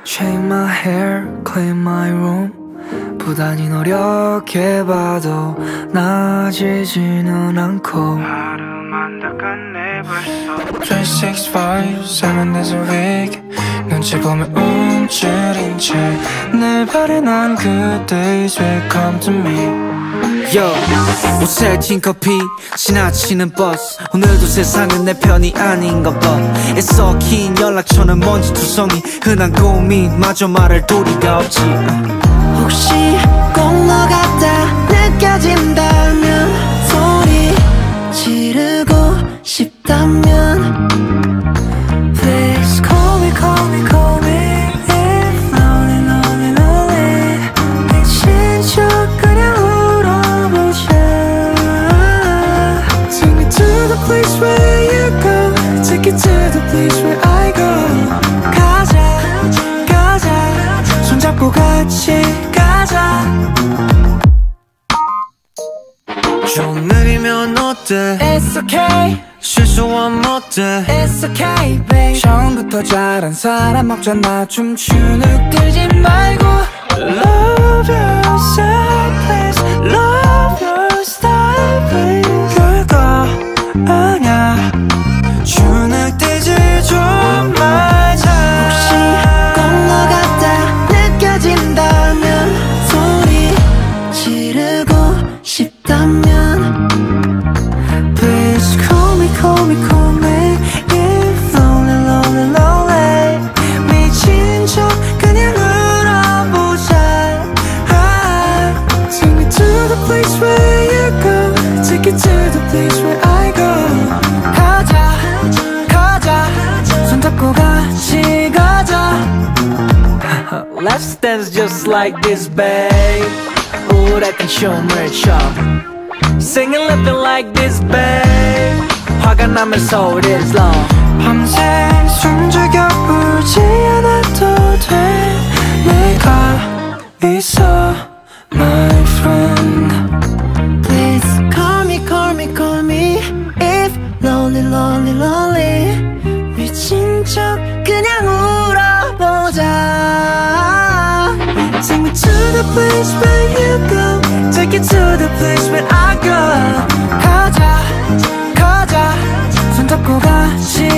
Shake my hair, clean my room. 부단히 노력해봐도 나아지지는 않고 하루만 더 끝내 벌써 365, 7 days a week 눈치 보면 움츠린 채 내 발에 난 good days will come to me. Yo, 옷에 튄 커피, 지나치는 버스. 오늘도 세상은 내 편이 아닌가 봐. 애써 긴 연락처는 먼지투성이. 흔한 고민마저 말할 도리가 없지. 혹시 꼭 너 같다 느껴진다면 소리 지르고 싶다면 Please call me, call me, call me If lonely, lonely, lonely 미친 척 그냥 울어보자 Take me to the place where you go Take it to the place where I go 가자, 가자 손잡고 같이 가자 좀 느리면 어때? It's okay 실수하면 어때? It's okay babe 처음부터 잘한 사람 없잖아 춤추는 들지 말고 Love yourself please Love your style please 별거 아냐 주눅들지 좀 말자 혹시 꼭 너 같다 느껴진다면 소리 지르고 싶다면 Please call me, call me, call me If lonely, lonely, lonely 미친 척 그냥 울어보자 Take me to the place where you go Take it to the place where I go 가자, 가자 손잡고 같이 가자 Let's dance just like this, babe. 우울했던 춤을 춰. Singing, living like this, babe. 화가 나면 소리를 질러. 밤새 숨죽여 울지 않아도 돼 내가 있어 my friend. Please call me, call me, call me If lonely, lonely, lonely 미친 척 그냥 울어보자 Take me to the place where you go Take it to the place where I go 가자, 가자 손잡고 같이